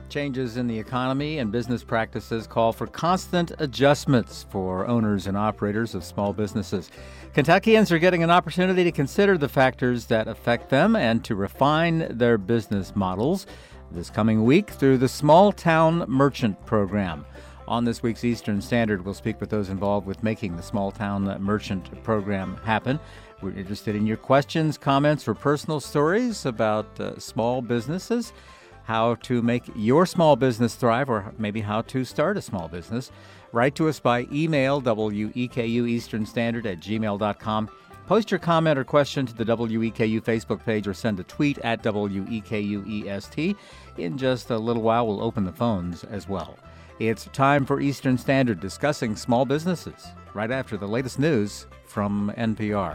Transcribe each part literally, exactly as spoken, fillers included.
Changes in the economy and business practices call for constant adjustments for owners and operators of small businesses. Kentuckians are getting an opportunity to consider the factors that affect them and to refine their business models this coming week through the Small Town Merchant Program. On this week's Eastern Standard, we'll speak with those involved with making the Small Town Merchant Program happen. We're interested in your questions, comments, or personal stories about uh, small businesses, how to make your small business thrive, or maybe how to start a small business. Write to us by email, W E K U Eastern Standard at gmail dot com. Post your comment or question to the W E K U Facebook page or send a tweet at W E K U E S T. In just a little while, we'll open the phones as well. It's time for Eastern Standard, discussing small businesses, right after the latest news from N P R.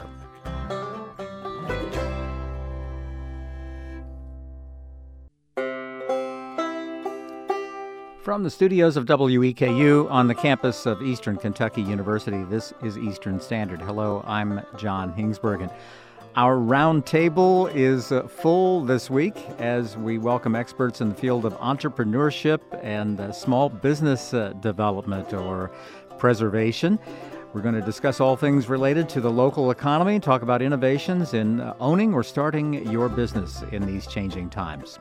From the studios of W E K U on the campus of Eastern Kentucky University, this is Eastern Standard. Hello, I'm John Hingsbergen. Our round table is uh, full this week as we welcome experts in the field of entrepreneurship and uh, small business uh, development or preservation. We're going to discuss all things related to the local economy, talk about innovations in uh, owning or starting your business in these changing times.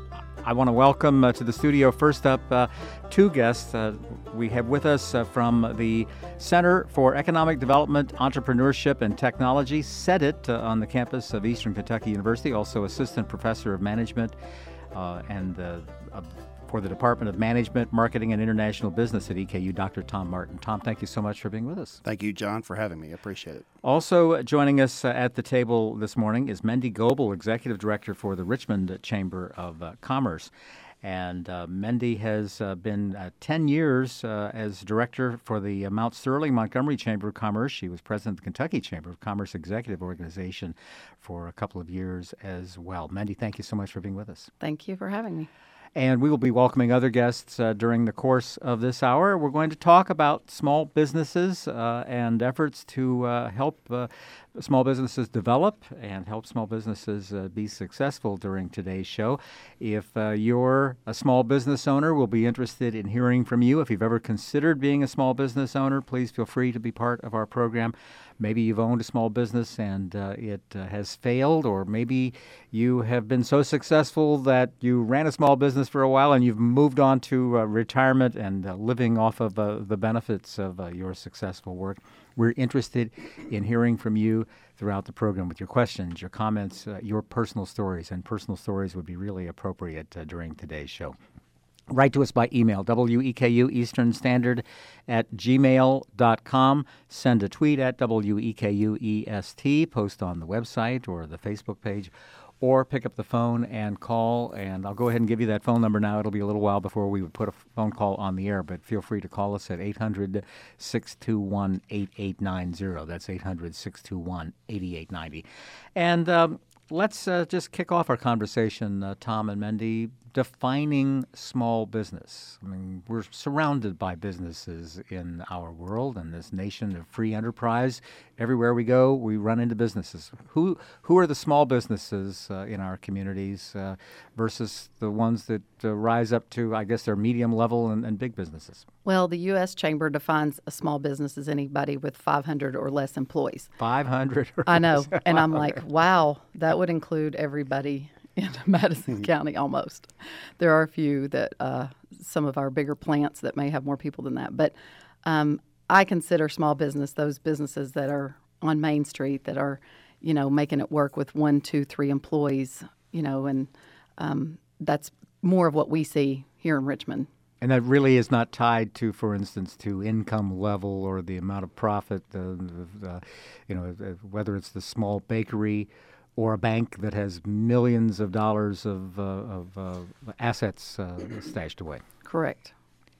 I want to welcome uh, to the studio, first up, uh, two guests. Uh, we have with us uh, from the Center for Economic Development, Entrepreneurship, and Technology, CEDIT, uh, on the campus of Eastern Kentucky University, also Assistant Professor of Management uh, and uh, uh, for the Department of Management, Marketing, and International Business at E K U, Doctor Tom Martin. Tom, thank you so much for being with us. Thank you, John, for having me. I appreciate it. Also joining us uh, at the table this morning is Mendy Goebel, Executive Director for the Richmond Chamber of uh, Commerce. And uh, Mendy has uh, been uh, ten years uh, as Director for the uh, Mount Sterling Montgomery Chamber of Commerce. She was President of the Kentucky Chamber of Commerce Executive Organization for a couple of years as well. Mendy, thank you so much for being with us. Thank you for having me. And we will be welcoming other guests uh, during the course of this hour. We're going to talk about small businesses uh, and efforts to uh, help uh, small businesses develop and help small businesses uh, be successful during today's show. If uh, you're a small business owner, we'll be interested in hearing from you. If you've ever considered being a small business owner, please feel free to be part of our program. Maybe you've owned a small business and uh, it uh, has failed, or maybe you have been so successful that you ran a small business for a while and you've moved on to uh, retirement and uh, living off of uh, the benefits of uh, your successful work. We're interested in hearing from you throughout the program with your questions, your comments, uh, your personal stories, and personal stories would be really appropriate uh, during today's show. Write to us by email, W E K U Eastern Standard at gmail dot com. Send a tweet at W E K U E S T, post on the website or the Facebook page, or pick up the phone and call. And I'll go ahead and give you that phone number now. It'll be a little while before we would put a phone call on the air, but feel free to call us at eight hundred, six two one, eight eight nine zero. That's eight hundred, six two one, eight eight nine zero. And um, let's uh, just kick off our conversation, uh, Tom and Mendy, defining small business. I mean, we're surrounded by businesses in our world and this nation of free enterprise. Everywhere we go, we run into businesses. Who who are the small businesses uh, in our communities uh, versus the ones that uh, rise up to, I guess, they're medium level and, and big businesses? Well, the U S Chamber defines a small business as anybody with five hundred or less employees. five hundred or I know. less. And I'm like, wow, that would include everybody in Madison County almost. There are a few that, uh, some of our bigger plants that may have more people than that. But um, I consider small business those businesses that are on Main Street that are, you know, making it work with one, two, three employees, you know, and um, that's more of what we see here in Richmond. And that really is not tied to, for instance, to income level or the amount of profit, uh, uh, you know, whether it's the small bakery or a bank that has millions of dollars of, uh, of uh, assets uh, stashed away. Correct.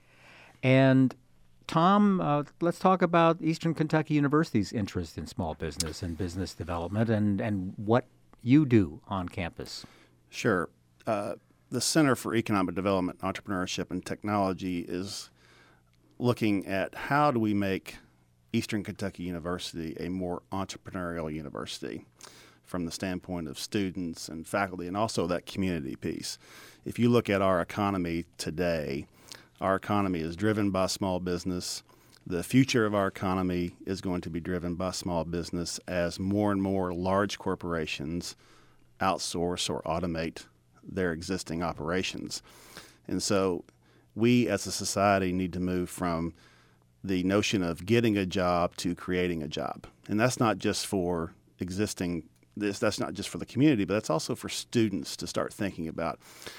And Tom, uh, let's talk about Eastern Kentucky University's interest in small business and business development and, and what you do on campus. Sure. Uh, the Center for Economic Development, Entrepreneurship, and Technology is looking at how do we make Eastern Kentucky University a more entrepreneurial university. from the standpoint of students and faculty, and also that community piece. If you look at our economy today, our economy is driven by small business. The future of our economy is going to be driven by small business as more and more large corporations outsource or automate their existing operations. And so we as a society need to move from the notion of getting a job to creating a job. And that's not just for existing, this, that's not just for the community, but that's also for students to start thinking about,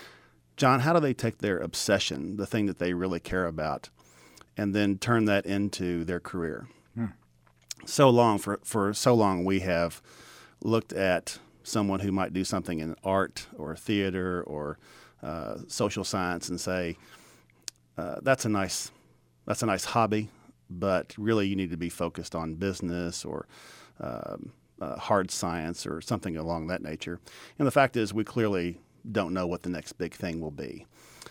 John, how do they take their obsession, the thing that they really care about, and then turn that into their career? Hmm. So long, for, for so long, we have looked at someone who might do something in art or theater or uh, social science and say, uh, that's a nice, that's a nice hobby, but really you need to be focused on business or um, uh, hard science or something along that nature. And the fact is, we clearly don't know what the next big thing will be.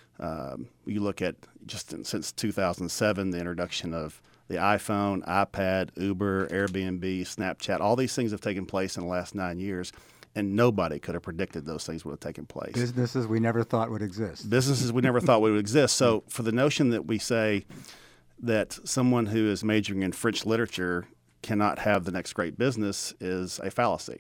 Um, you look at just in, since two thousand seven, the introduction of the iPhone, iPad, Uber, Airbnb, Snapchat, all these things have taken place in the last nine years, and nobody could have predicted those things would have taken place. Businesses we never thought would exist. Businesses we never thought would exist. So for the notion that we say that someone who is majoring in French literature cannot have the next great business is a fallacy.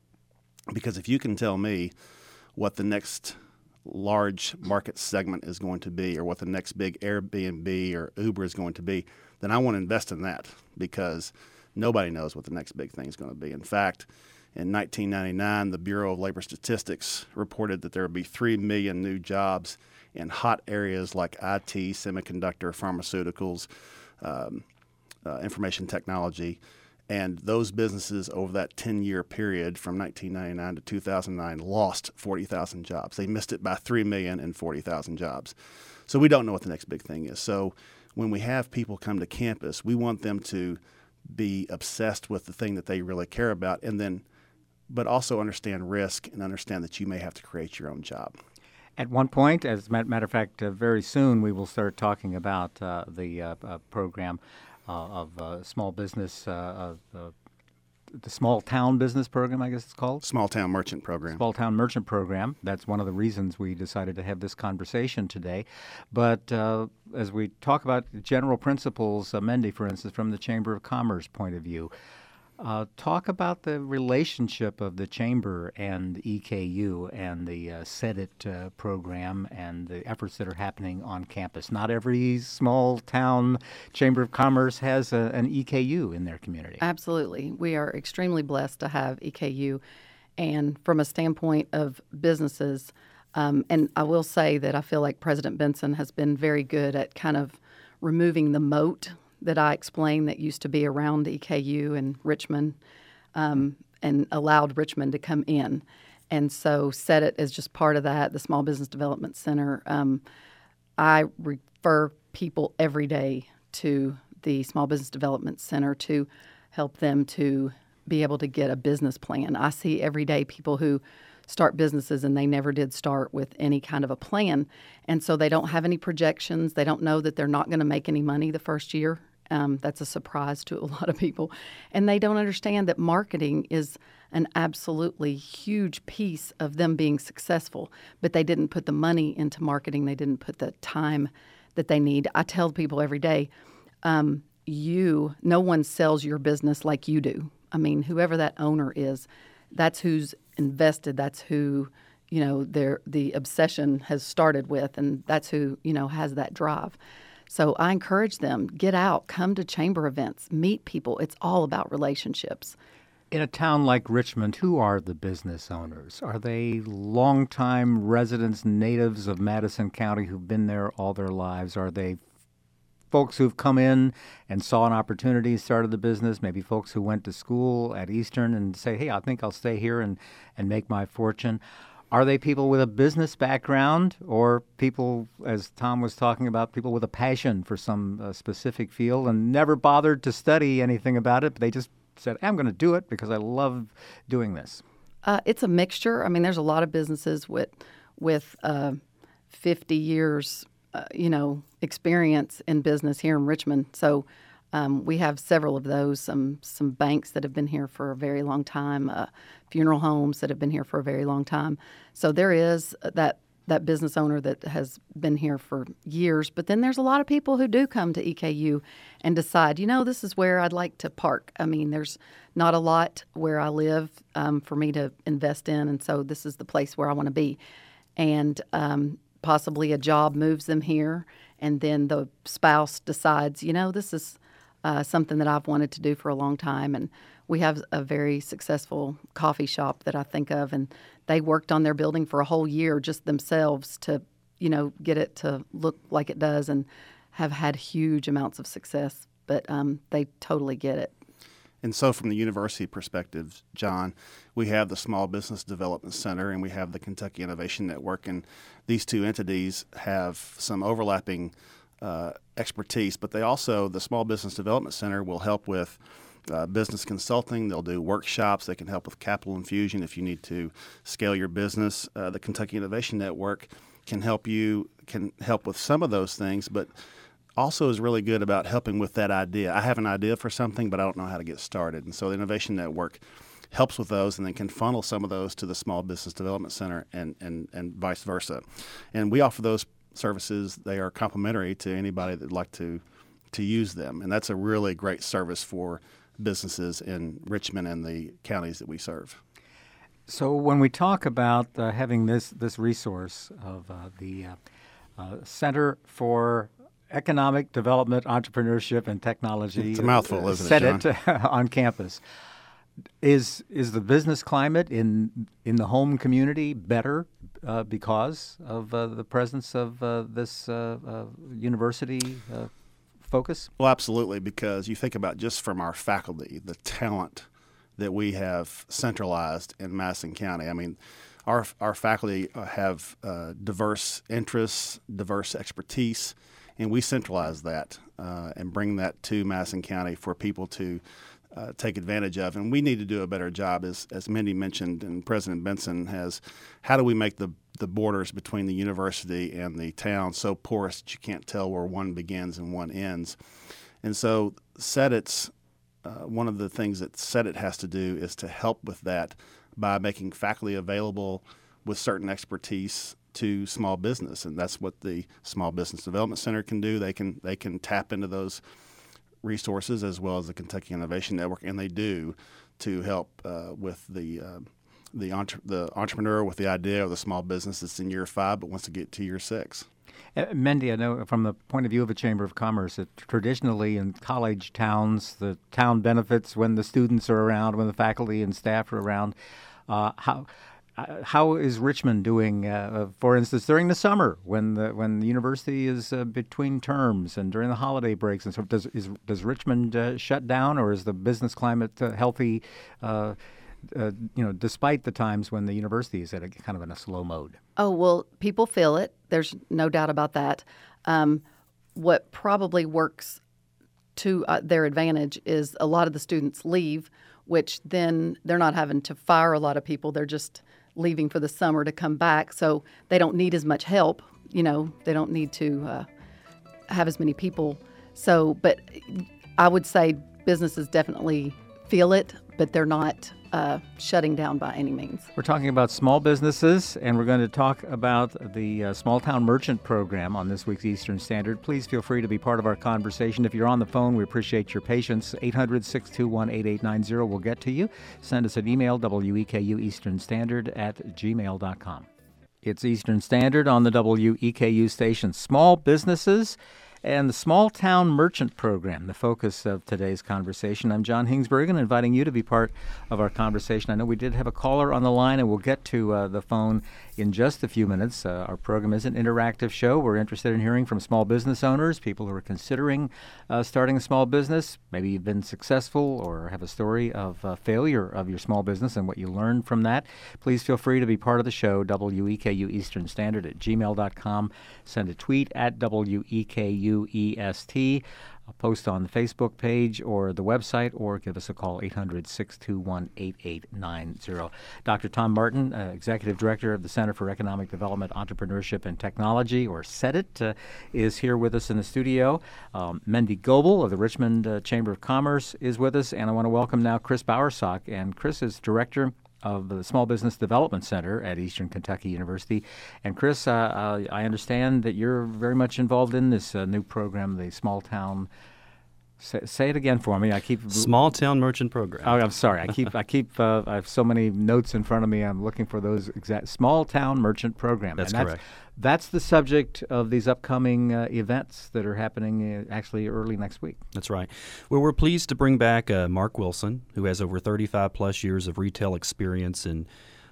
Because if you can tell me what the next large market segment is going to be or what the next big Airbnb or Uber is going to be, then I want to invest in that because nobody knows what the next big thing is going to be. In fact, in nineteen ninety-nine, the Bureau of Labor Statistics reported that there would be three million new jobs in hot areas like I T, semiconductor, pharmaceuticals, um, uh, information technology. And those businesses over that ten-year period from nineteen ninety-nine to two thousand nine lost forty thousand jobs. They missed it by three million and forty thousand jobs. So we don't know what the next big thing is. So when we have people come to campus, we want them to be obsessed with the thing that they really care about, and then, but also understand risk and understand that you may have to create your own job. At one point, as a matter of fact, uh, very soon we will start talking about uh, the uh, uh, program uh, of uh, small business, uh, uh, the small town business program, I guess it's called. Small town merchant program. Small town merchant program. That's one of the reasons we decided to have this conversation today. But uh, as we talk about general principles, uh, Mendy, for instance, from the Chamber of Commerce point of view, Uh, talk about the relationship of the Chamber and E K U and the uh, SEDIT uh, program and the efforts that are happening on campus. Not every small town Chamber of Commerce has a, an E K U in their community. Absolutely. We are extremely blessed to have E K U. And from a standpoint of businesses, um, and I will say that I feel like President Benson has been very good at kind of removing the moat that I explained that used to be around E K U and Richmond, um, and allowed Richmond to come in. And so SEDIT is just part of that, the Small Business Development Center. Um, I refer people every day to the Small Business Development Center to help them to be able to get a business plan. I see every day people who start businesses and they never did start with any kind of a plan. And so they don't have any projections. They don't know that they're not going to make any money the first year. Um, that's a surprise to a lot of people. And they don't understand that marketing is an absolutely huge piece of them being successful. But they didn't put the money into marketing. They didn't put the time that they need. I tell people every day, um, you, no one sells your business like you do. I mean, whoever that owner is, that's who's invested. That's who, you know, their the obsession has started with, and that's who, you know, has that drive. So I encourage them, get out, come to chamber events, meet people. It's all about relationships. In a town like Richmond, who are the business owners? Are they longtime residents, natives of Madison County who've been there all their lives? Are they folks who've come in and saw an opportunity, started the business, maybe folks who went to school at Eastern and say, hey, I think I'll stay here and, and make my fortune? Are they people with a business background or people, as Tom was talking about, people with a passion for some uh, specific field and never bothered to study anything about it, but they just said, I'm going to do it because I love doing this? Uh, it's a mixture. I mean, there's a lot of businesses with, with uh, fifty years, uh, you know, experience in business here in Richmond. So Um, we have several of those, some some banks that have been here for a very long time, uh, funeral homes that have been here for a very long time. So there is that that business owner that has been here for years. But then there's a lot of people who do come to E K U and decide, you know, this is where I'd like to park. I mean, there's not a lot where I live um, for me to invest in, and so this is the place where I want to be. And um, possibly a job moves them here, and then the spouse decides, you know, this is uh, something that I've wanted to do for a long time. And we have a very successful coffee shop that I think of, and they worked on their building for a whole year just themselves to, you know, get it to look like it does, and have had huge amounts of success. But um, they totally get it. And so from the university perspective, John, we have the Small Business Development Center and we have the Kentucky Innovation Network, and these two entities have some overlapping uh, expertise, but they also, the Small Business Development Center will help with uh, business consulting. They'll do workshops. They can help with capital infusion if you need to scale your business. Uh, the Kentucky Innovation Network can help you, can help with some of those things, but also is really good about helping with that idea. I have an idea for something, but I don't know how to get started. And so the Innovation Network helps with those and then can funnel some of those to the Small Business Development Center and, and, and vice versa. And we offer those services. They are complimentary to anybody that would like to, to use them. And that's a really great service for businesses in Richmond and the counties that we serve. So when we talk about uh, having this, this resource of uh, the uh, uh, Center for Economic Development, Entrepreneurship, and Technology. It's a mouthful, isn't set it, John? it on campus. Is is the business climate in in the home community better uh, because of uh, the presence of uh, this uh, uh, university uh, focus? Well, absolutely, because you think about just from our faculty, the talent that we have centralized in Madison County. I mean, our our faculty have uh, diverse interests, diverse expertise. And we centralize that uh, and bring that to Madison County for people to uh, take advantage of. And we need to do a better job, as as Mindy mentioned, and President Benson has. How do we make the the borders between the university and the town so porous that you can't tell where one begins and one ends? And so S E D T's uh, one of the things that S E D T has to do is to help with that by making faculty available with certain expertise to small business, and that's what the Small Business Development Center can do. They can they can tap into those resources as well as the Kentucky Innovation Network, and they do to help uh, with the uh, the entre- the entrepreneur with the idea of the small business that's in year five but wants to get to year six. Uh, Mindy, I know from the point of view of a Chamber of Commerce that traditionally in college towns, the town benefits when the students are around, when the faculty and staff are around. Uh, how Uh, how is Richmond doing, uh, for instance, during the summer when the when the university is uh, between terms and during the holiday breaks and so does is does Richmond uh, shut down, or is the business climate uh, healthy? Uh, uh, you know, despite the times when the university is at a kind of in a slow mode. Oh well, people feel it. There's no doubt about that. Um, what probably works to uh, their advantage is a lot of the students leave, which then they're not having to fire a lot of people. They're just leaving for the summer to come back, so they don't need as much help. You know, they don't need to uh, have as many people. So, but I would say businesses definitely feel it, but they're not uh, shutting down by any means. We're talking about small businesses, and we're going to talk about the uh, Small Town Merchant Program on this week's Eastern Standard. Please feel free to be part of our conversation. If you're on the phone, we appreciate your patience. eight hundred, six two one, eight eight nine zero will get to you. Send us an email, W E K U Eastern Standard at gmail dot com. It's Eastern Standard on the W E K U station. Small businesses and the Small Town Merchant Program, the focus of today's conversation. I'm John Hingsbergen, inviting you to be part of our conversation. I know we did have a caller on the line, and we'll get to uh, the phone in just a few minutes. Uh, our program is an interactive show. We're interested in hearing from small business owners, people who are considering uh, starting a small business. Maybe you've been successful or have a story of uh, failure of your small business and what you learned from that. Please feel free to be part of the show, W E K U Eastern Standard at gmail dot com. Send a tweet at W E K U E S T. I'll post on the Facebook page or the website, or give us a call, eight hundred, six two one, eight eight nine zero. Doctor Tom Martin, uh, Executive Director of the Center for Economic Development, Entrepreneurship, and Technology, or CEDIT, uh, is here with us in the studio. Um, Mendy Goebel of the Richmond uh, Chamber of Commerce is with us, and I want to welcome now Chris Bowersock. And Chris is Director of the Small Business Development Center at Eastern Kentucky University. And Chris, uh, uh, I understand that you're very much involved in this uh, new program, the Small Town. Say, say it again for me. I keep Small Town Merchant Program. Oh, I'm sorry. I keep I keep uh, I have so many notes in front of me. I'm looking for those exact Small Town Merchant Program. That's, and that's correct. That's the subject of these upcoming uh, events that are happening uh, actually early next week. That's right. Well, we're pleased to bring back uh, Mark Wilson, who has over thirty-five plus years of retail experience in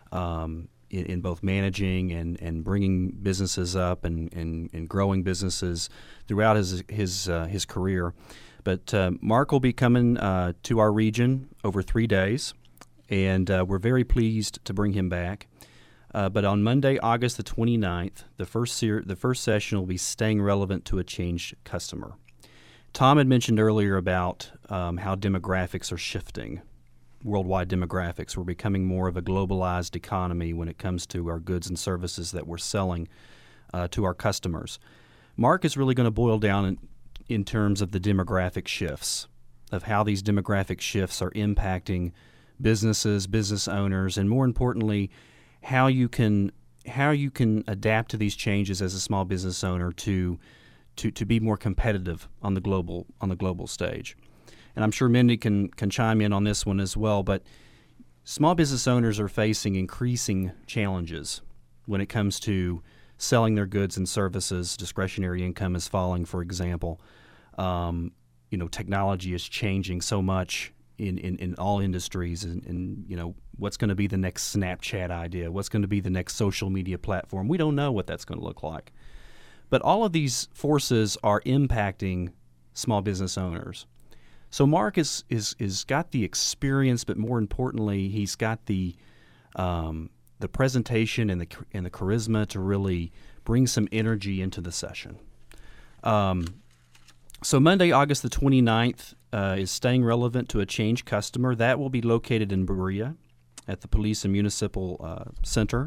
um, in, in both managing and, and bringing businesses up and, and, and growing businesses throughout his his uh, his career. But uh, Mark will be coming uh, to our region over three days, and uh, we're very pleased to bring him back. Uh, but on Monday, August the twenty-ninth, the first ser- the first session will be Staying Relevant to a Changed Customer. Tom had mentioned earlier about um, how demographics are shifting, worldwide demographics. We're becoming more of a globalized economy when it comes to our goods and services that we're selling uh, to our customers. Mark is really going to boil down in, in terms of the demographic shifts, of how these demographic shifts are impacting businesses, business owners, and more importantly, how you can how you can adapt to these changes as a small business owner to to, to be more competitive on the global on the global stage. And I'm sure Mendy can can chime in on this one as well, but small business owners are facing increasing challenges when it comes to selling their goods and services. Discretionary income is falling, for example. Um, you know, technology is changing so much in, in, in all industries, and, and you know, what's going to be the next Snapchat idea? What's going to be the next social media platform? We don't know what that's going to look like. But all of these forces are impacting small business owners. So Mark is is is got the experience, but more importantly, he's got the um, the presentation and the and the charisma to really bring some energy into the session. Um, so Monday, August the twenty-ninth, uh, is Staying Relevant to a Changed Customer. That will be located in Berea at the Police and Municipal uh, Center.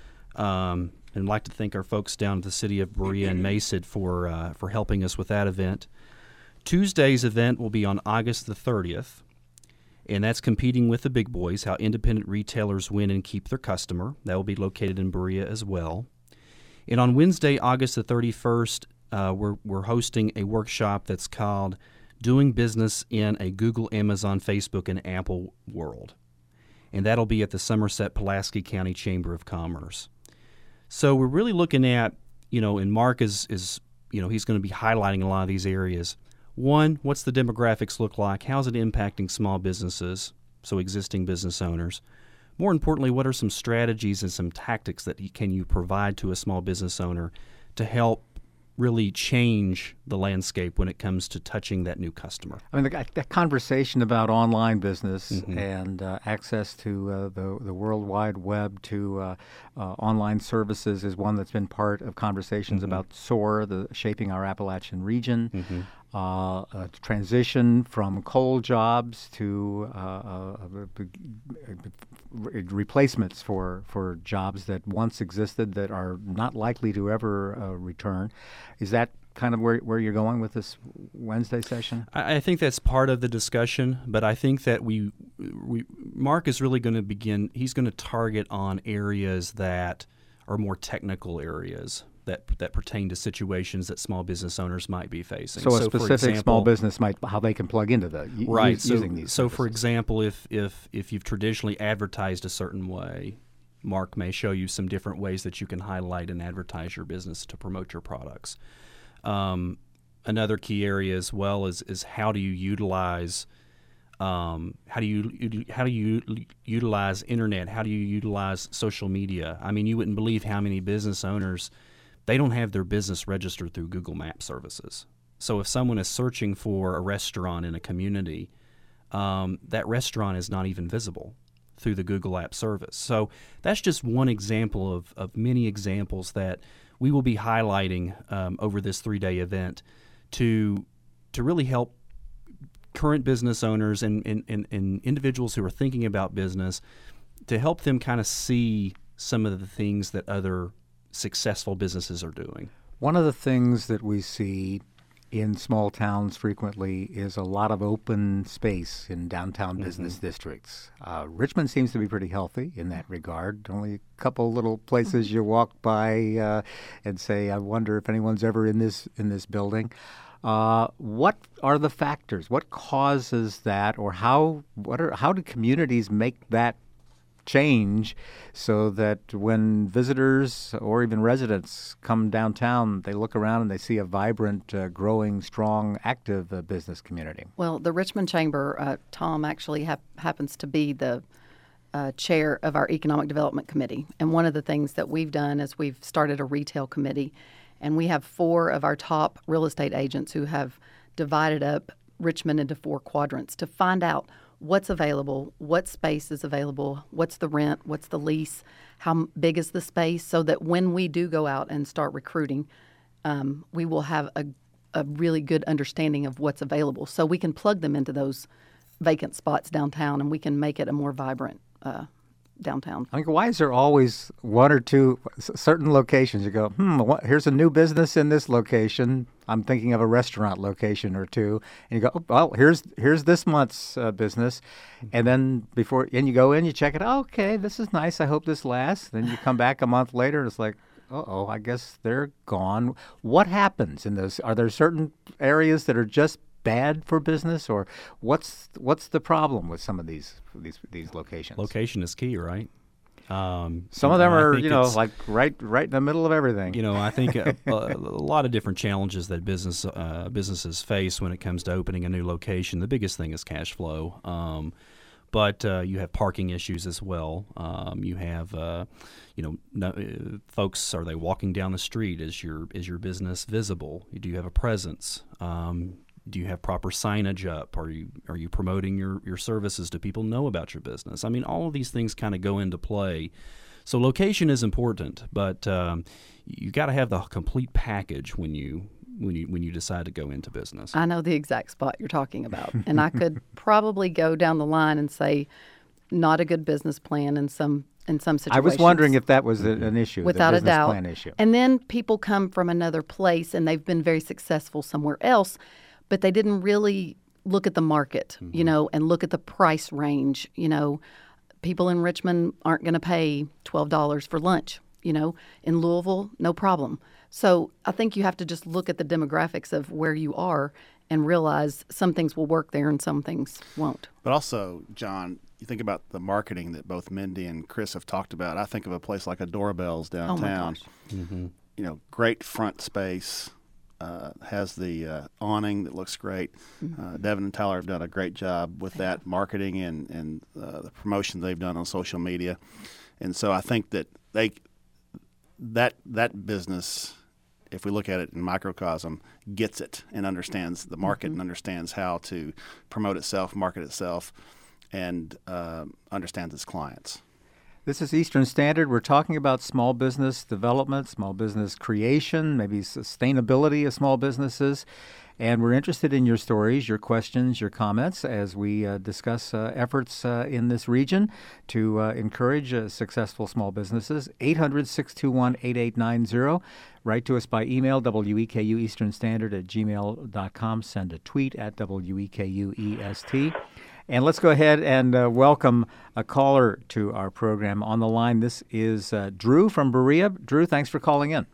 Um, and I'd like to thank our folks down at the city of Berea and Macid for uh, for helping us with that event. Tuesday's event will be on August the thirtieth, and that's Competing with the Big Boys, How Independent Retailers Win and Keep Their Customer. That will be located in Berea as well. And on Wednesday, August the thirty-first, uh, we're, we're hosting a workshop that's called Doing Business in a Google, Amazon, Facebook, and Apple World. And that'll be at the Somerset Pulaski County Chamber of Commerce. So we're really looking at, you know, and Mark is, is you know, he's going to be highlighting a lot of these areas. One, what's the demographics look like? How's it impacting small businesses, so existing business owners? More importantly, what are some strategies and some tactics that you, can you provide to a small business owner to help really change the landscape when it comes to touching that new customer? I mean, the, that conversation about online business Mm-hmm. and uh, access to uh, the the World Wide Web, to uh, uh, online services, is one that's been part of conversations Mm-hmm. about S O A R, the shaping our Appalachian region. Mm-hmm. Uh, a transition from coal jobs to uh, uh, replacements for, for jobs that once existed that are not likely to ever uh, return. Is that kind of where, where you're going with this Wednesday session? I, I think that's part of the discussion, but I think that we, we Mark is really going to begin, he's going to target on areas that are more technical areas that that pertain to situations that small business owners might be facing. So a for specific example, small business might, how they can plug into the u- right. use, So, using these so for services. example, if, if if you've traditionally advertised a certain way, Mark may show you some different ways that you can highlight and advertise your business to promote your products. Um, another key area as well is is how do you utilize um, how do you how do you utilize internet? How do you utilize social media? I mean, you wouldn't believe how many business owners, they don't have their business registered through Google Maps services. So if someone is searching for a restaurant in a community, um, that restaurant is not even visible through the Google App service. So that's just one example of, of many examples that we will be highlighting um, over this three-day event to to really help current business owners and, and, and, and individuals who are thinking about business, to help them kind of see some of the things that other successful businesses are doing. One of the things that we see in small towns frequently is a lot of open space in downtown mm-hmm. business districts. Uh, Richmond seems to be pretty healthy in that regard. Only a couple little places you walk by uh, and say, I wonder if anyone's ever in this in this building. Uh, what are the factors? What causes that, or how what are how do communities make that change so that when visitors or even residents come downtown, they look around and they see a vibrant, uh, growing, strong, active uh, business community? Well, the Richmond Chamber, uh, Tom actually hap- happens to be the uh, chair of our Economic Development Committee. And one of the things that we've done is we've started a retail committee, and we have four of our top real estate agents who have divided up Richmond into four quadrants to find out what's available, what space is available, what's the rent, what's the lease, how big is the space, so that when we do go out and start recruiting, um, we will have a, a really good understanding of what's available. So we can plug them into those vacant spots downtown, and we can make it a more vibrant uh, downtown. I think, why is there always one or two certain locations you go, hmm, what, here's a new business in this location. I'm thinking of a restaurant location or two, and you go, oh, well, here's here's this month's uh, business, and then before and you go in, you check it. Oh, okay, this is nice. I hope this lasts. Then you come back a month later, and it's like, uh oh, I guess they're gone. What happens in those? Are there certain areas that are just bad for business, or what's what's the problem with some of these these these locations? Location is key, right? Um, some of them are, you know, like right right in the middle of everything. You know, I think a, a, a lot of different challenges that business uh, businesses face when it comes to opening a new location. The biggest thing is cash flow. Um, But uh, you have parking issues as well. Um, you have, uh, you know, no, uh, folks, are they walking down the street? Is your is your business visible? Do you have a presence? Um, do you have proper signage up? Are you are you promoting your, your services? Do people know about your business? I mean, all of these things kind of go into play. So location is important, but um, you got to have the complete package when you when you when you decide to go into business. I know the exact spot you're talking about, and I could probably go down the line and say, not a good business plan in some in some situations. I was wondering if that was a, an issue, without the a business doubt. plan issue. And then people come from another place and they've been very successful somewhere else, but they didn't really look at the market, mm-hmm. you know, and look at the price range. You know, people in Richmond aren't going to pay twelve dollars for lunch. You know, in Louisville, no problem. So I think you have to just look at the demographics of where you are and realize some things will work there and some things won't. But also, John, you think about the marketing that both Mindy and Chris have talked about. I think of a place like a Doorbell's downtown. Oh my gosh. Mm-hmm. You know, great front space, uh, has the uh, awning that looks great. Mm-hmm. Uh, Devin and Tyler have done a great job with that marketing and, and uh, the promotion they've done on social media. And so I think that they that that business, if we look at it in microcosm, gets it and understands the market mm-hmm. and understands how to promote itself, market itself, and uh, understands its clients. This is Eastern Standard. We're talking about small business development, small business creation, maybe sustainability of small businesses. And we're interested in your stories, your questions, your comments as we uh, discuss uh, efforts uh, in this region to uh, encourage uh, successful small businesses. eight hundred, six two one, eight eight nine zero. Write to us by email, W E K U Eastern Standard at gmail dot com. Send a tweet at W E K U E S T. And let's go ahead and uh, welcome a caller to our program on the line. This is uh, Drew from Berea. Drew, thanks for calling in.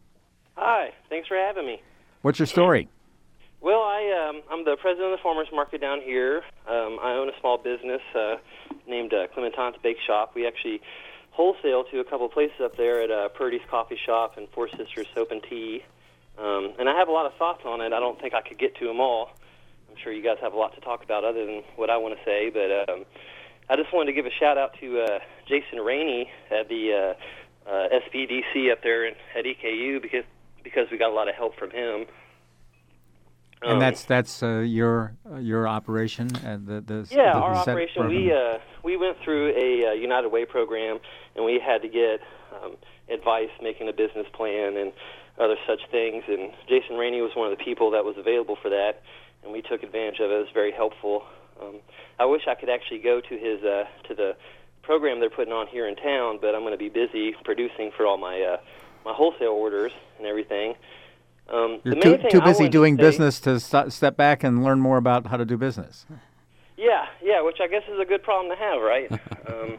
Hi, thanks for having me. What's your story? Well, I, um, I'm the president of the Farmers Market down here. Um, I own a small business uh, named uh, Clementine's Bake Shop. We actually wholesale to a couple of places up there at uh, Purdy's Coffee Shop and Four Sisters Soap and Tea. Um, and I have a lot of thoughts on it. I don't think I could get to them all. I'm sure you guys have a lot to talk about other than what I want to say. But um, I just wanted to give a shout-out to uh, Jason Rainey at the uh, uh, S B D C up there in, at E K U because because we got a lot of help from him. And um, that's that's uh, your uh, your operation and the the yeah the our operation. program. We uh, we went through a uh, United Way program, and we had to get um, advice making a business plan and other such things. And Jason Rainey was one of the people that was available for that. and we took advantage of it. It was very helpful. Um, I wish I could actually go to his uh, to the program they're putting on here in town, but I'm going to be busy producing for all my uh, my wholesale orders and everything. Um, You're the too, main thing too I busy wanted doing to say, business to st- step back and learn more about how to do business. Yeah, yeah, which I guess is a good problem to have, right? um,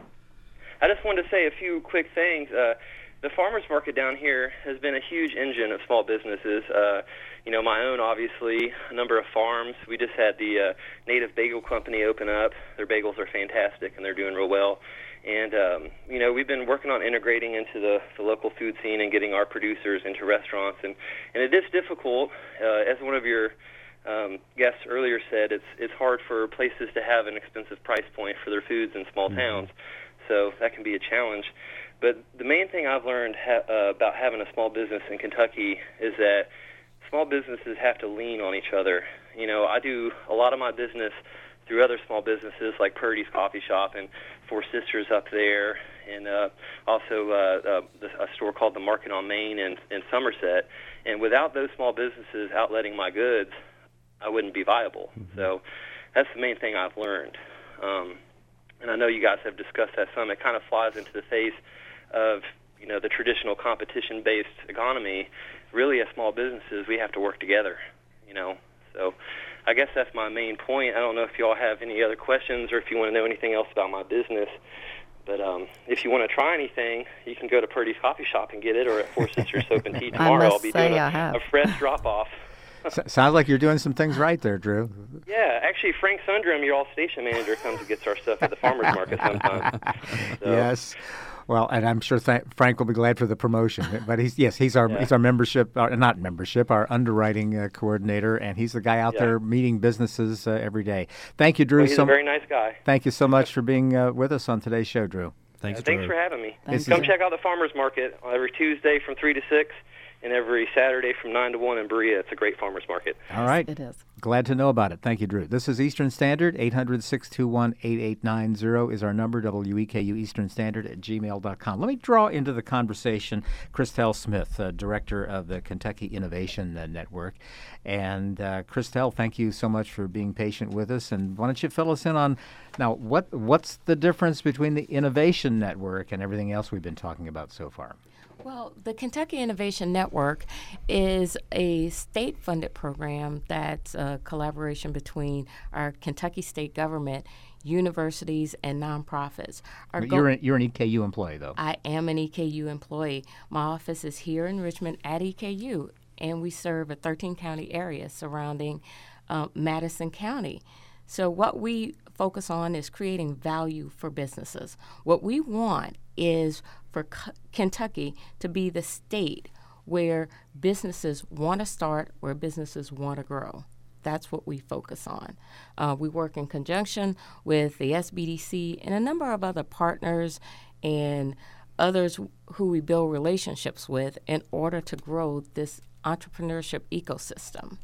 I just wanted to say a few quick things. Uh, the farmers market down here has been a huge engine of small businesses. Uh, you know, my own, obviously, a number of farms. We just had the uh, Native Bagel Company open up. Their bagels are fantastic, and they're doing real well. And, um, you know, we've been working on integrating into the, the local food scene and getting our producers into restaurants. And, and it is difficult. Uh, as one of your um, guests earlier said, it's it's hard for places to have an expensive price point for their foods in small mm-hmm. towns. So that can be a challenge. But the main thing I've learned ha- uh, about having a small business in Kentucky is that small businesses have to lean on each other. You know, I do a lot of my business through other small businesses like Purdy's Coffee Shop and Four Sisters up there, and uh, also uh, uh, a store called The Market on Main in, in Somerset. And without those small businesses outletting my goods, I wouldn't be viable. Mm-hmm. So that's the main thing I've learned. Um, and I know you guys have discussed that some. It kind of flies into the face of, you know, the traditional competition-based economy. Really, as small businesses, we have to work together, you know. So I guess that's my main point. I don't know if you all have any other questions or if you want to know anything else about my business. But um, if you want to try anything, you can go to Purdy's Coffee Shop and get it, or at Four Sisters Soap and Tea tomorrow. I must I'll be say doing I a, have. a fresh drop-off. S- sounds like you're doing some things right there, Drew. Yeah, actually, Frank Sundrum, your all station manager, comes and gets our stuff at the farmers market sometimes. So. Yes. Well, and I'm sure th- Frank will be glad for the promotion. But he's yes, he's our yeah. he's our membership, uh, not membership, our underwriting uh, coordinator, and he's the guy out yeah. there meeting businesses uh, every day. Thank you, Drew. Well, he's so, a very nice guy. Thank you so much for being uh, with us on today's show, Drew. Thanks, uh, thanks Drew. for having me. Thanks. Come check out the farmers market every Tuesday from three to six. And every Saturday from nine to one in Berea. It's a great farmers market. All right. It is. Glad to know about it. Thank you, Drew. This is Eastern Standard. eight hundred, six two one, eight eight nine zero is our number, W E K U Eastern Standard at gmail dot com. Let me draw into the conversation Christelle Smith, uh, director of the Kentucky Innovation uh, Network. And uh, Christelle, thank you so much for being patient with us. And why don't you fill us in on, now, what what's the difference between the Innovation Network and everything else we've been talking about so far? Well, the Kentucky Innovation Network is a state-funded program that's a collaboration between our Kentucky state government, universities, and nonprofits. Our You're, go- an, you're an E K U employee, though. I am an E K U employee. My office is here in Richmond at E K U, and we serve a thirteen-county area surrounding uh, Madison County. So what we focus on is creating value for businesses. What we want is for K- Kentucky to be the state where businesses want to start, where businesses want to grow. That's what we focus on. Uh, we work in conjunction with the S B D C and a number of other partners and others who we build relationships with in order to grow this entrepreneurship ecosystem.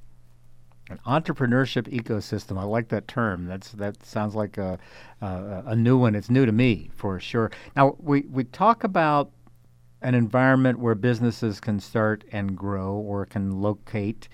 An entrepreneurship ecosystem. I like that term. That's that sounds like a, a a new one. It's new to me for sure. Now we, we talk about an environment where businesses can start and grow or can locate.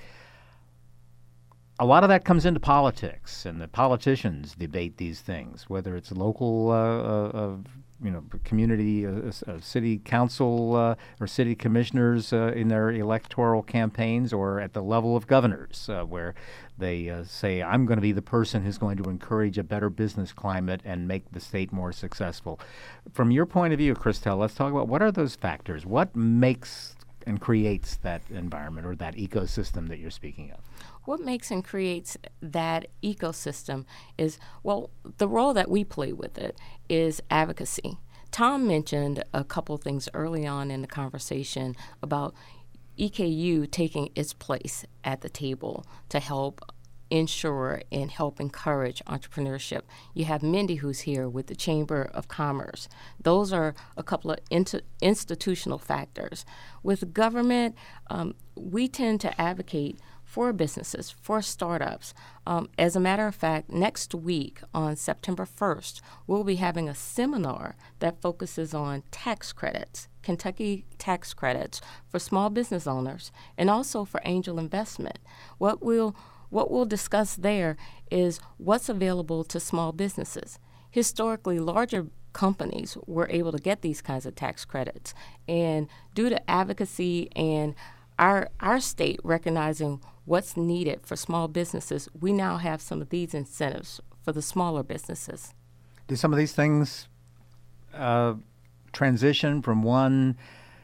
A lot of that comes into politics, and the politicians debate these things, whether it's local, uh, uh, uh, you know, community, uh, uh, city council uh, or city commissioners uh, in their electoral campaigns, or at the level of governors, uh, where they uh, say, I'm going to be the person who's going to encourage a better business climate and make the state more successful. From your point of view, Christelle, let's talk about what are those factors? What makes and creates that environment or that ecosystem that you're speaking of? What makes and creates that ecosystem is, well, the role that we play with it is advocacy. Tom mentioned a couple things early on in the conversation about E K U taking its place at the table to help ensure and help encourage entrepreneurship. You have Mindy, who's here with the Chamber of Commerce. Those are a couple of inter- institutional factors. With government, um, we tend to advocate for businesses, for startups. Um, as a matter of fact, next week on September first, we'll be having a seminar that focuses on tax credits, Kentucky tax credits for small business owners, and also for angel investment. What we'll what we'll discuss there is what's available to small businesses. Historically, larger companies were able to get these kinds of tax credits. And due to advocacy and our our state recognizing what's needed for small businesses, we now have some of these incentives for the smaller businesses. Do some of these things uh, transition from one,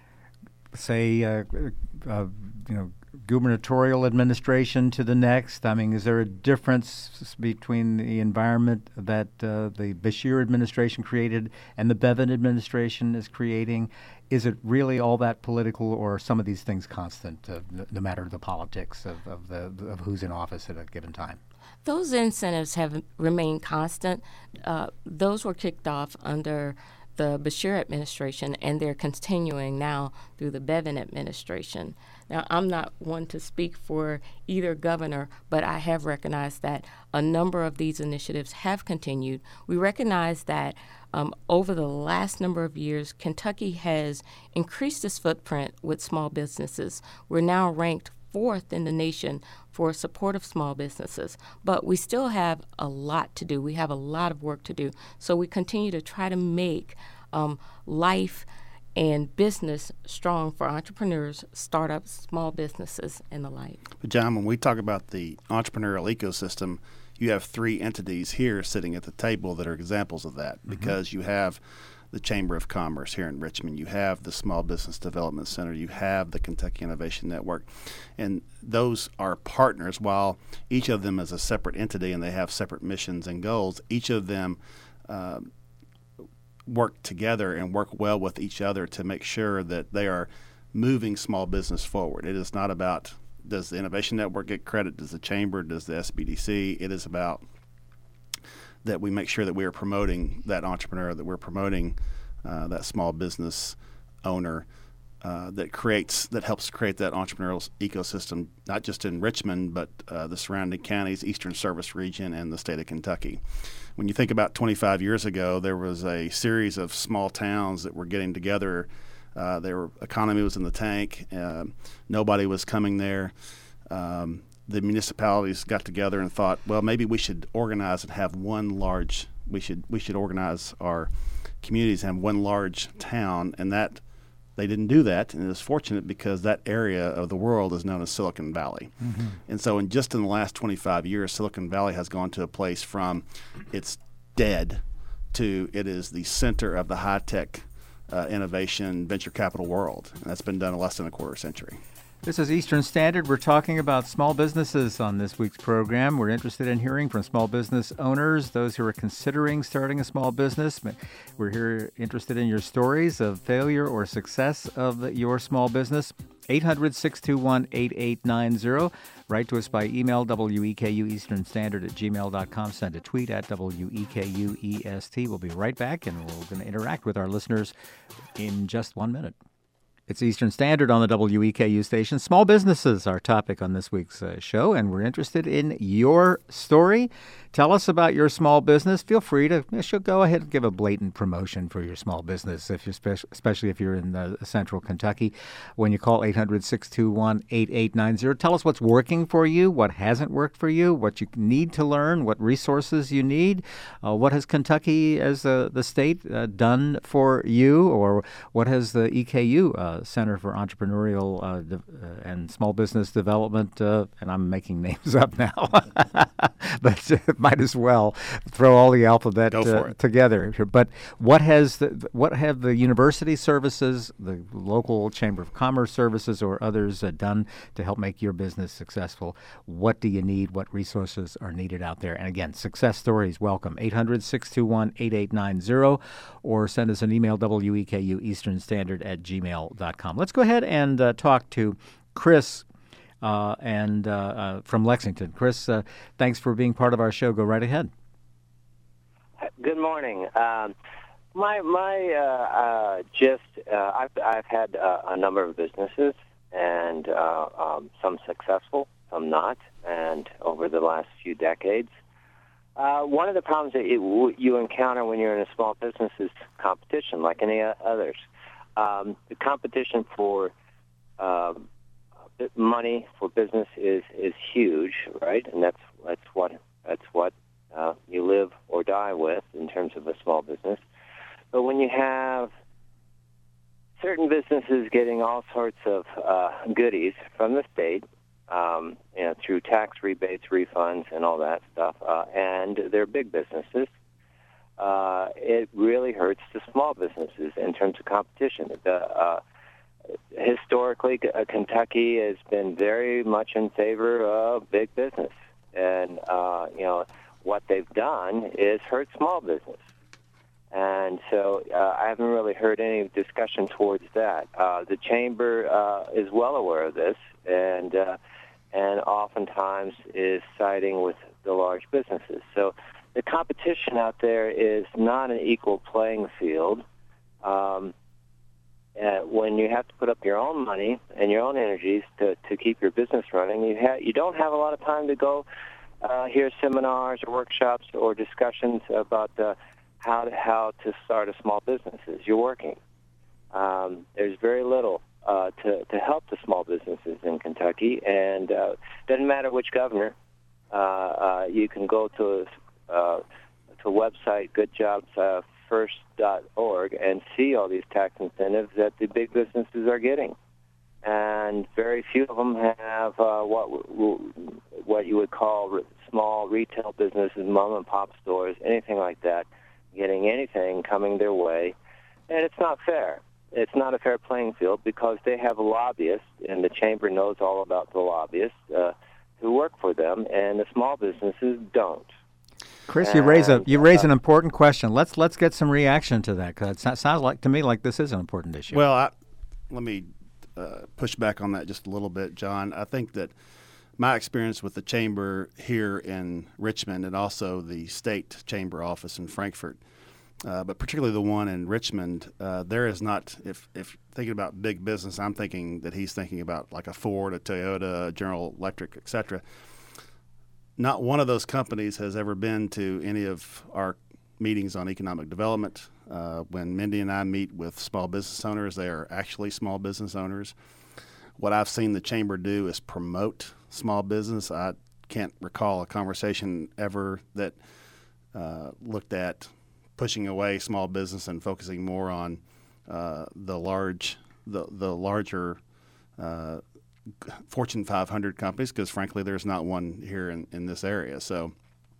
say, uh, uh, you know, gubernatorial administration to the next? I mean, is there a difference between the environment that uh, the Beshear administration created and the Bevin administration is creating? Is it really all that political, or are some of these things constant, uh, no matter the politics of, of, the, of who's in office at a given time? Those incentives have remained constant. Uh, those were kicked off under the Beshear administration, and they're continuing now through the Bevin administration. Now, I'm not one to speak for either governor, but I have recognized that a number of these initiatives have continued. We recognize that um, over the last number of years, Kentucky has increased its footprint with small businesses. We're now ranked fourth in the nation for support of small businesses, but we still have a lot to do. We have a lot of work to do. So we continue to try to make um, life and business strong for entrepreneurs, startups, small businesses, and the like. But John, when we talk about the entrepreneurial ecosystem, you have three entities here sitting at the table that are examples of that, mm-hmm. because you have the Chamber of Commerce here in Richmond, you have the Small Business Development Center, you have the Kentucky Innovation Network, and those are partners. While each of them is a separate entity and they have separate missions and goals, each of them uh, work together and work well with each other to make sure that they are moving small business forward. It is not about, does the Innovation Network get credit, does the Chamber, does the S B D C? It is about that we make sure that we are promoting that entrepreneur, that we're promoting uh, that small business owner uh, that creates, that helps create that entrepreneurial ecosystem, not just in Richmond, but uh, the surrounding counties, Eastern Service Region, and the state of Kentucky. When you think about twenty-five years ago, there was a series of small towns that were getting together. Uh, their economy was in the tank. Uh, nobody was coming there. Um, the municipalities got together and thought, well, maybe we should organize and have one large, we should we should organize our communities and have one large town, and that they didn't do that, and it was fortunate because that area of the world is known as Silicon Valley. Mm-hmm. And so in just in the last twenty-five years, Silicon Valley has gone to a place from it's dead to it is the center of the high-tech uh, innovation venture capital world. And that's been done in less than a quarter century. This is Eastern Standard. We're talking about small businesses on this week's program. We're interested in hearing from small business owners, those who are considering starting a small business. We're here interested in your stories of failure or success of the, your small business. eight hundred, six two one, eight eight nine zero. Write to us by email, W E K U Eastern Standard at gmail dot com. Send a tweet at W E K U E S T. We'll be right back, and we're going to interact with our listeners in just one minute. It's Eastern Standard on the W E K U station. Small businesses are our topic on this week's uh, show, and we're interested in your story. Tell us about your small business. Feel free to should go ahead and give a blatant promotion for your small business, if you're spe- especially if you're in uh, central Kentucky. When you call eight hundred, six two one, eight eight nine zero, tell us what's working for you, what hasn't worked for you, what you need to learn, what resources you need. Uh, what has Kentucky as uh, the state uh, done for you, or what has the E K U uh, Center for Entrepreneurial uh, De- uh, and Small Business Development, uh, and I'm making names up now, but uh, might as well throw all the alphabet uh, together. But what has the, what have the university services, the local Chamber of Commerce services, or others uh, done to help make your business successful? What do you need? What resources are needed out there? And again, success stories welcome. eight hundred, six two one, eight eight nine zero, or send us an email, W E K U Eastern Standard at gmail dot com. Let's go ahead and uh, talk to Chris uh, and uh, uh, from Lexington. Chris, uh, thanks for being part of our show. Go right ahead. Good morning. Um, my my uh, uh, gist, uh, I've, I've had uh, a number of businesses, and uh, um, some successful, some not, and over the last few decades. Uh, one of the problems that it, you encounter when you're in a small business is competition, like any others. Um, the competition for um, money for business is, is huge, right? And that's that's what that's what uh, you live or die with in terms of a small business. But when you have certain businesses getting all sorts of uh, goodies from the state, um, you know, through tax rebates, refunds, and all that stuff, uh, and they're big businesses, uh, it really hurts the small businesses in terms of competition. The, uh, historically, uh, Kentucky has been very much in favor of big business, and uh, you know what they've done is hurt small business. And so uh, I haven't really heard any discussion towards that. Uh, the chamber uh, is well aware of this, and uh, and oftentimes is siding with the large businesses. So the competition out there is not an equal playing field. Um, uh, when you have to put up your own money and your own energies to, to keep your business running, you ha- you don't have a lot of time to go uh, hear seminars or workshops or discussions about uh, how to, how to start a small business as you're working. Um, there's very little uh, to, to help the small businesses in Kentucky, and uh, doesn't matter which governor. Uh, uh, you can go to uh, to a website, good jobs first dot org, and see all these tax incentives that the big businesses are getting. And very few of them have uh, what what you would call small retail businesses, mom and pop stores, anything like that, getting anything coming their way. And it's not fair. It's not a fair playing field because they have lobbyists, and the chamber knows all about the lobbyists uh, who work for them, and the small businesses don't. Chris, and, you raise a you raise uh, an important question. Let's let's get some reaction to that, because it sounds like to me like this is an important issue. Well, I, let me uh, push back on that just a little bit, John. I think that my experience with the chamber here in Richmond and also the state chamber office in Frankfort, uh, but particularly the one in Richmond, uh, there is not, if, if thinking about big business, I'm thinking that he's thinking about like a Ford, a Toyota, a General Electric, et cetera. Not one of those companies has ever been to any of our meetings on economic development. Uh, when Mindy and I meet with small business owners, they are actually small business owners. What I've seen the chamber do is promote small business. I can't recall a conversation ever that uh, looked at pushing away small business and focusing more on uh, the large, the the larger uh, Fortune five hundred companies, because frankly, there's not one here in, in this area. So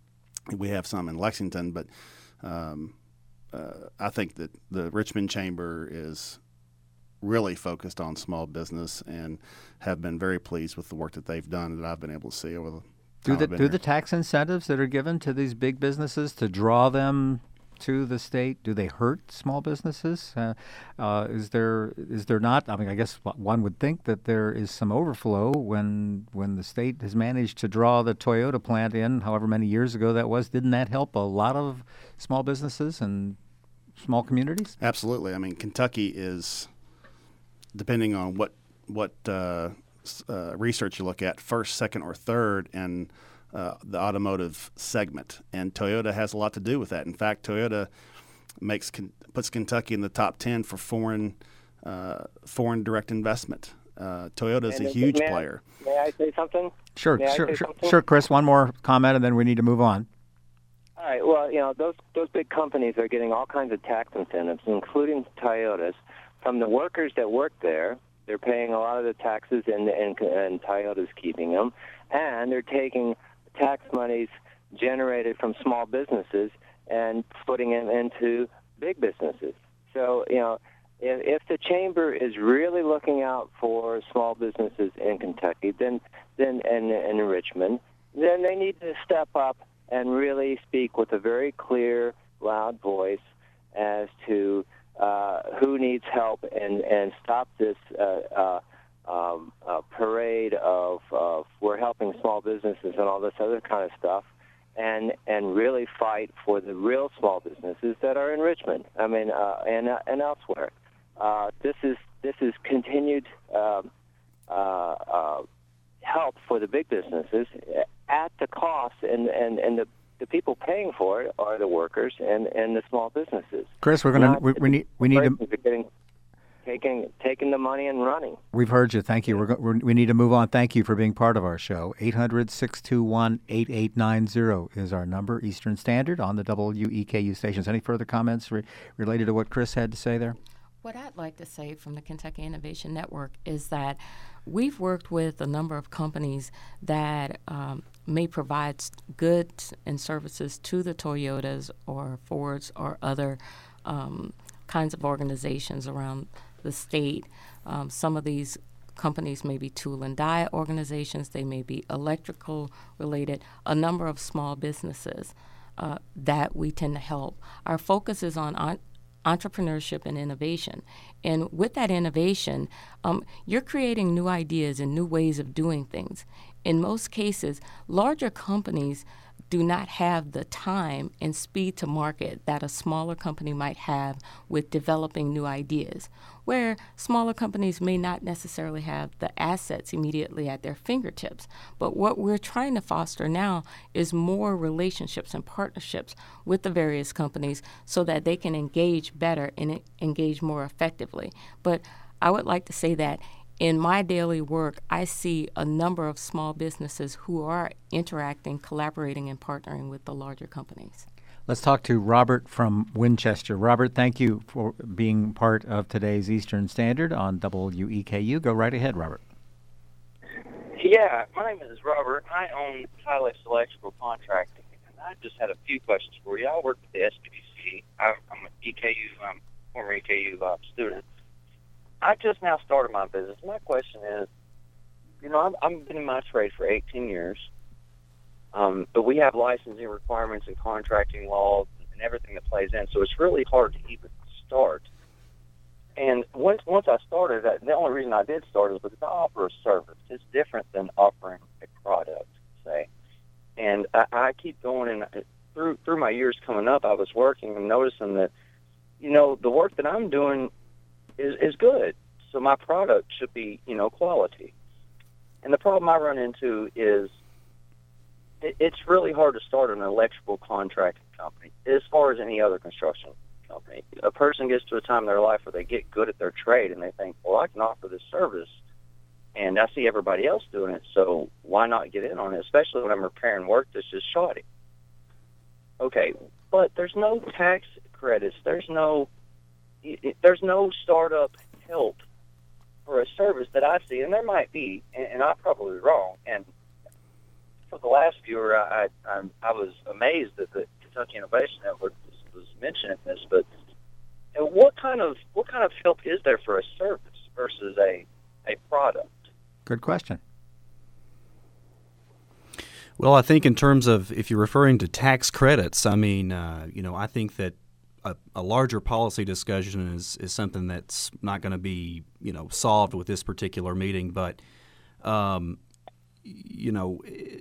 we have some in Lexington, but um, uh, I think that the Richmond Chamber is really focused on small business and have been very pleased with the work that they've done that I've been able to see over the time do the I've been do here. the tax incentives that are given to these big businesses to draw them to the state, do they hurt small businesses? Uh, uh, is there is there not? I mean, I guess one would think that there is some overflow when when the state has managed to draw the Toyota plant in, however many years ago that was. Didn't that help a lot of small businesses and small communities? Absolutely. I mean, Kentucky is, depending on what what uh, uh, research you look at, first, second, or third in uh, the automotive segment, and Toyota has a lot to do with that. In fact, Toyota makes puts Kentucky in the top ten for foreign uh, foreign direct investment. Uh, Toyota is And a is- huge may I- player. May I say something? Sure, May I sure, say sure, something? sure, Chris. One more comment, and then we need to move on. All right. Well, you know, those those big companies are getting all kinds of tax incentives, including Toyota's, from the workers that work there. They're paying a lot of the taxes, and and, and Toyota's keeping them, and they're taking tax monies generated from small businesses and putting them into big businesses. So, you know, if, if the chamber is really looking out for small businesses in Kentucky, then then and, and in Richmond, then they need to step up and really speak with a very clear, loud voice as to uh, who needs help and, and stop this uh, uh, um, uh, parade of, of we're helping small businesses and all this other kind of stuff, and and really fight for the real small businesses that are in Richmond. I mean, uh, and uh, and elsewhere. Uh, this is this is continued um, uh, uh, help for the big businesses at the cost, and and and the. The people paying for it are the workers and, and the small businesses. Chris, we're gonna Not we, we need we need to corporations are getting, taking taking the money and running. We've heard you. Thank you. We're, go- we're, we need to move on. Thank you for being part of our show. eight hundred, six two one, eight eight nine zero is our number, Eastern Standard, on the W E K U stations. Any further comments re- related to what Chris had to say there? What I'd like to say from the Kentucky Innovation Network is that we've worked with a number of companies that um, may provide goods and services to the Toyotas or Fords or other um, kinds of organizations around the state. Um, some of these companies may be tool and die organizations. They may be electrical related, a number of small businesses uh, that we tend to help. Our focus is on, on entrepreneurship and innovation. And with that innovation, um, you're creating new ideas and new ways of doing things. In most cases, larger companies do not have the time and speed to market that a smaller company might have with developing new ideas, where smaller companies may not necessarily have the assets immediately at their fingertips. But what we're trying to foster now is more relationships and partnerships with the various companies so that they can engage better and engage more effectively. But I would like to say that in my daily work, I see a number of small businesses who are interacting, collaborating, and partnering with the larger companies. Let's talk to Robert from Winchester. Robert, thank you for being part of today's Eastern Standard on W E K U. Go right ahead, Robert. Yeah, my name is Robert. I own Tilex Electrical Contracting, and I just had a few questions for you. I work with the S B C. I, I'm an E K U, um, former E K U uh, student. I just now started my business. My question is, you know, I've, I've been in my trade for eighteen years, um, but we have licensing requirements and contracting laws and everything that plays in, so it's really hard to even start. And once once I started, the only reason I did start is because I offer a service. It's different than offering a product, say. And I, I keep going, and through through my years coming up, I was working and noticing that, you know, the work that I'm doing is is good. So my product should be, you know, quality. And the problem I run into is it, it's really hard to start an electrical contracting company as far as any other construction company. A person gets to a time in their life where they get good at their trade and they think, well, I can offer this service and I see everybody else doing it, so why not get in on it, especially when I'm repairing work that's just shoddy. Okay, but there's no tax credits. There's no there's no startup help for a service that I see, and there might be, and, and I'm probably wrong. And for the last viewer, I I, I was amazed that the Kentucky Innovation Network was, was mentioning this. But you know, what kind of what kind of help is there for a service versus a a product? Good question. Well, I think in terms of if you're referring to tax credits, I mean, uh, you know, I think that a, a larger policy discussion is, is something that's not going to be, you know, solved with this particular meeting. But, um, you know,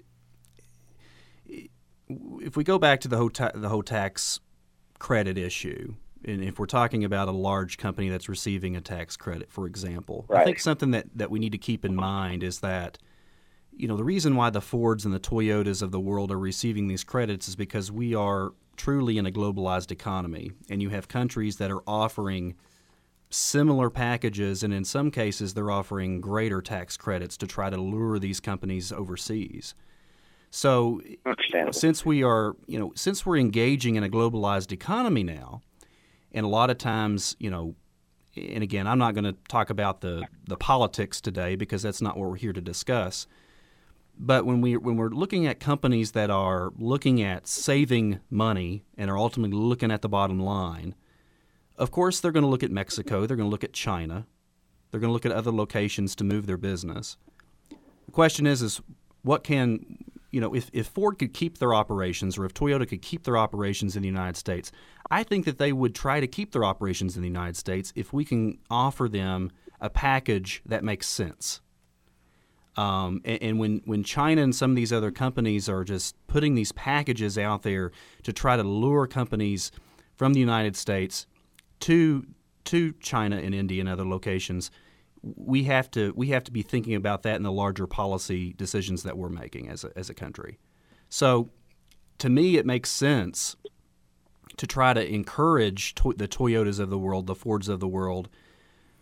if we go back to the whole, ta- the whole tax credit issue, and if we're talking about a large company that's receiving a tax credit, for example, right. I think something that, that we need to keep in mind is that, you know, the reason why the Fords and the Toyotas of the world are receiving these credits is because we are truly in a globalized economy, and you have countries that are offering similar packages, and in some cases they're offering greater tax credits to try to lure these companies overseas. So since we are, you know, since we're engaging in a globalized economy now, and a lot of times, you know, and again, I'm not going to talk about the, the politics today because that's not what we're here to discuss. But when we when we're looking at companies that are looking at saving money and are ultimately looking at the bottom line, of course they're going to look at Mexico, they're going to look at China, they're going to look at other locations to move their business. The question is, is what can, you know, if, if Ford could keep their operations or if Toyota could keep their operations in the United States, I think that they would try to keep their operations in the United States if we can offer them a package that makes sense. Um, and, and when, when China and some of these other companies are just putting these packages out there to try to lure companies from the United States to to China and India and other locations, we have to we have to be thinking about that in the larger policy decisions that we're making as a, as a country. So, to me, it makes sense to try to encourage to, the Toyotas of the world, the Fords of the world,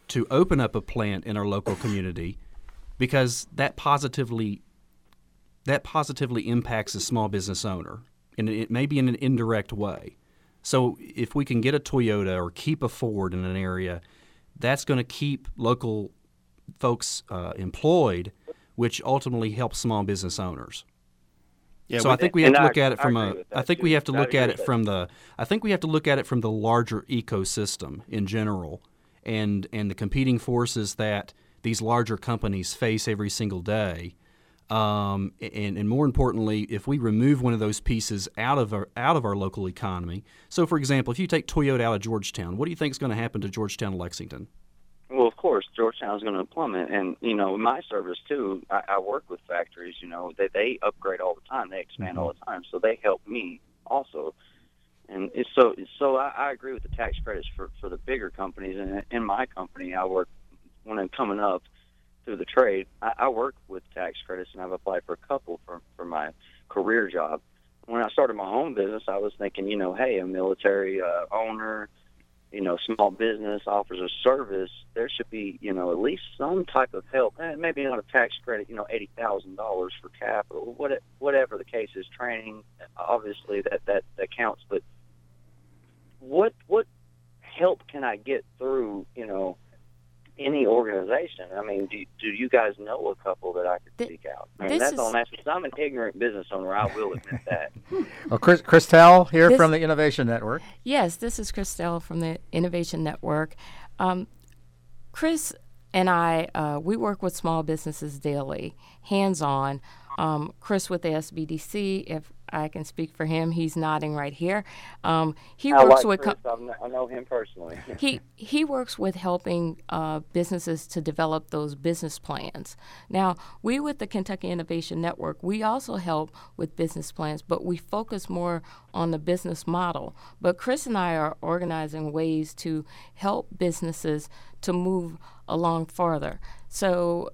to open up a plant in our local community, because that positively that positively impacts the small business owner, and it may be in an indirect way. So if we can get a Toyota or keep a Ford in an area, that's going to keep local folks uh, employed, which ultimately helps small business owners. Yeah, so I think we have to look I, at it from I a. I think too. we have to I look agree at with it from the. I think we have to look at it from the larger ecosystem in general, and and the competing forces that these larger companies face every single day, um, and and more importantly, if we remove one of those pieces out of our out of our local economy. So, for example, if you take Toyota out of Georgetown, what do you think is going to happen to Georgetown and Lexington? Well, of course, Georgetown is going to plummet, and you know, in my service too, I, I work with factories. You know, they they upgrade all the time, they expand mm-hmm. all the time, so they help me also. And it's so so I, I agree with the tax credits for, for the bigger companies. And in my company, I work when I'm coming up through the trade. I, I work with tax credits, and I've applied for a couple for for my career job. When I started my home business, I was thinking, you know, hey, a military uh, owner. You know, small business offers a service, there should be, you know, at least some type of help. And maybe not a tax credit, you know, eighty thousand dollars for capital, what, whatever the case is, training, obviously that, that, that counts. But what what help can I get through, you know, any organization? I mean, do, do you guys know a couple that I could seek out? I mean, that's is... all I'm asking. I'm an ignorant business owner. I will admit that. Well, Chris, Christelle here this, from the Innovation Network. Yes, this is Christelle from the Innovation Network. Um, Chris and I, uh, we work with small businesses daily, hands-on. Um, Chris with the S B D C, if I can speak for him, he's nodding right here. Um, he I works like with. Chris. I know him personally. he he works with helping uh, businesses to develop those business plans. Now, we with the Kentucky Innovation Network, we also help with business plans, but we focus more on the business model. But Chris and I are organizing ways to help businesses to move along farther. So.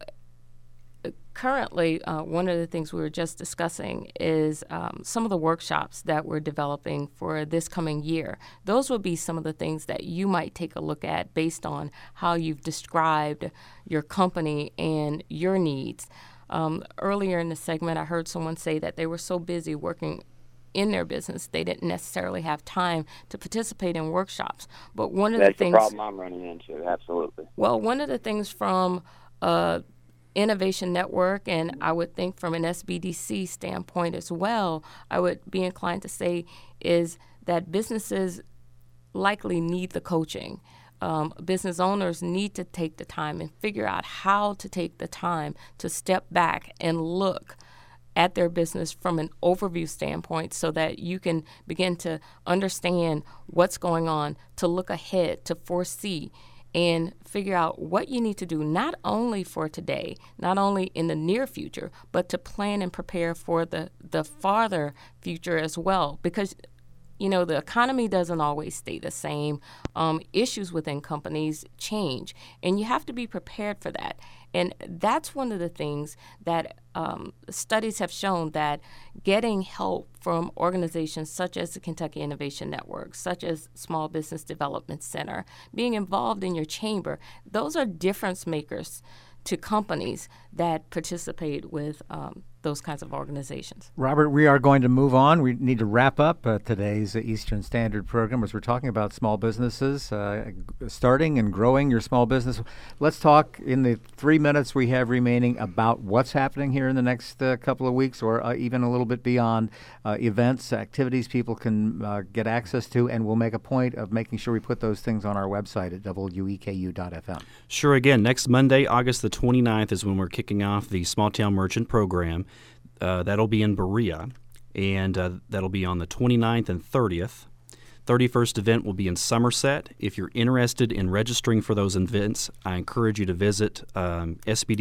Currently, uh, one of the things we were just discussing is um, some of the workshops that we're developing for this coming year. Those will be some of the things that you might take a look at based on how you've described your company and your needs. Um, earlier in the segment, I heard someone say that they were so busy working in their business, they didn't necessarily have time to participate in workshops. But one of That's the things... That's the problem I'm running into, absolutely. Well, one of the things from... Uh, Innovation Network, and I would think from an S B D C standpoint as well, I would be inclined to say is that businesses likely need the coaching. Um, business owners need to take the time and figure out how to take the time to step back and look at their business from an overview standpoint so that you can begin to understand what's going on, to look ahead, to foresee, and figure out what you need to do not only for today, not only in the near future, but to plan and prepare for the, the farther future as well. Because, you know, the economy doesn't always stay the same. Um, issues within companies change, and you have to be prepared for that. And that's one of the things that um, studies have shown, that getting help from organizations such as the Kentucky Innovation Network, such as Small Business Development Center, being involved in your chamber, those are difference makers to companies that participate with um, those kinds of organizations. Robert, we are going to move on. We need to wrap up uh, today's Eastern Standard program as we're talking about small businesses, uh, starting and growing your small business. Let's talk in the three minutes we have remaining about what's happening here in the next uh, couple of weeks, or uh, even a little bit beyond, uh, events, activities people can uh, get access to, and we'll make a point of making sure we put those things on our website at W E K U dot F M. Sure. Again, next Monday, August the twenty-ninth, is when we're kicking off the Small Town Merchant Program. Uh, that'll be in Berea, and uh, that'll be on the twenty-ninth and thirtieth. thirty-first event will be in Somerset. If you're interested in registering for those events, I encourage you to visit um,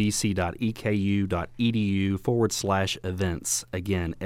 sbdc.eku.edu forward slash events. Again,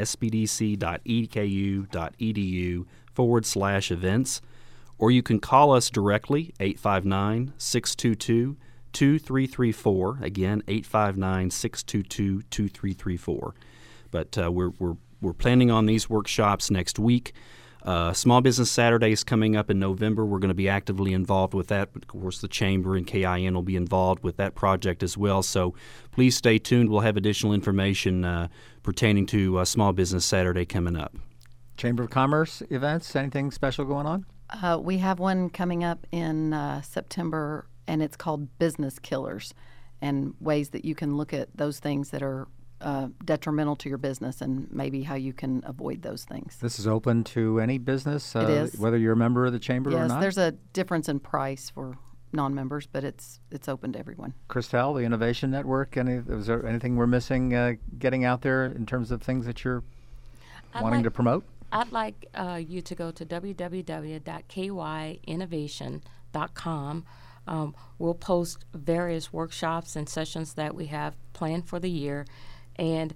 sbdc.eku.edu forward slash events. Or you can call us directly, eight five nine, six two two, two three three four. Again, eight five nine, six two two, two three three four. But uh, we're, we're, we're planning on these workshops next week. Uh, Small Business Saturday is coming up in November. We're going to be actively involved with that. Of course, the Chamber and K I N will be involved with that project as well. So please stay tuned. We'll have additional information uh, pertaining to uh, Small Business Saturday coming up. Chamber of Commerce events, anything special going on? Uh, we have one coming up in uh, September, and it's called Business Killers, and ways that you can look at those things that are uh, detrimental to your business and maybe how you can avoid those things. This is open to any business, uh, It is. whether you're a member of the Chamber or Yes, not? there's a difference in price for non-members, but it's it's open to everyone. Christelle, the Innovation Network, any, is there anything we're missing uh, getting out there in terms of things that you're I'd wanting like- to promote? I'd like uh, you to go to w w w dot k y innovation dot com. Um, we'll post various workshops and sessions that we have planned for the year. And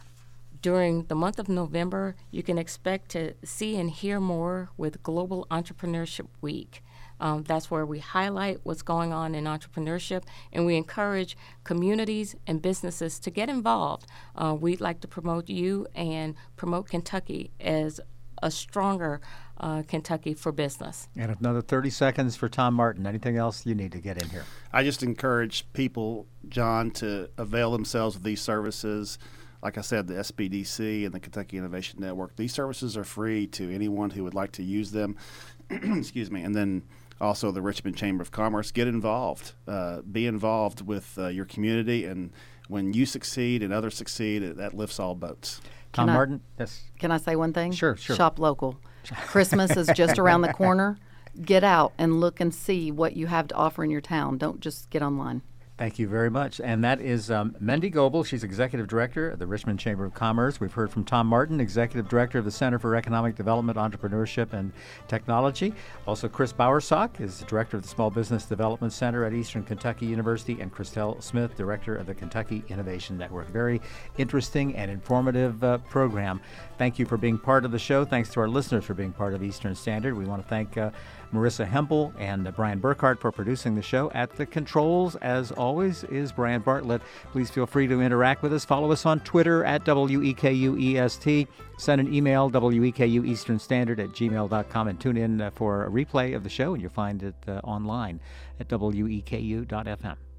during the month of November, you can expect to see and hear more with Global Entrepreneurship Week. Um, that's where we highlight what's going on in entrepreneurship, and we encourage communities and businesses to get involved. Uh, we'd like to promote you and promote Kentucky as a stronger uh, Kentucky for business. And another thirty seconds for Tom Martin. Anything else you need to get in here? I just encourage people, John, to avail themselves of these services. Like I said, the S B D C and the Kentucky Innovation Network, these services are free to anyone who would like to use them. Excuse me. And then also the Richmond Chamber of Commerce. Get involved. Uh, be involved with uh, your community, and when you succeed and others succeed, it, that lifts all boats. Tom Can I- Martin? Yes. Can I say one thing? Sure, sure. Shop local. Christmas is just around the corner. Get out and look and see what you have to offer in your town. Don't just get online. Thank you very much. And that is um, Mendy Goebel. She's Executive Director of the Richmond Chamber of Commerce. We've heard from Tom Martin, Executive Director of the Center for Economic Development, Entrepreneurship, and Technology. Also, Chris Bowersock is the Director of the Small Business Development Center at Eastern Kentucky University, and Christelle Smith, Director of the Kentucky Innovation Network. Very interesting and informative uh, program. Thank you for being part of the show. Thanks to our listeners for being part of Eastern Standard. We want to thank uh, Marissa Hempel and uh, Brian Burkhart for producing the show. At the controls, as always, is Brian Bartlett. Please feel free to interact with us. Follow us on Twitter at W E K U E S T. Send an email, W E K U Eastern Standard at gmail dot com, and tune in uh, for a replay of the show, and you'll find it uh, online at W E K U dot F M.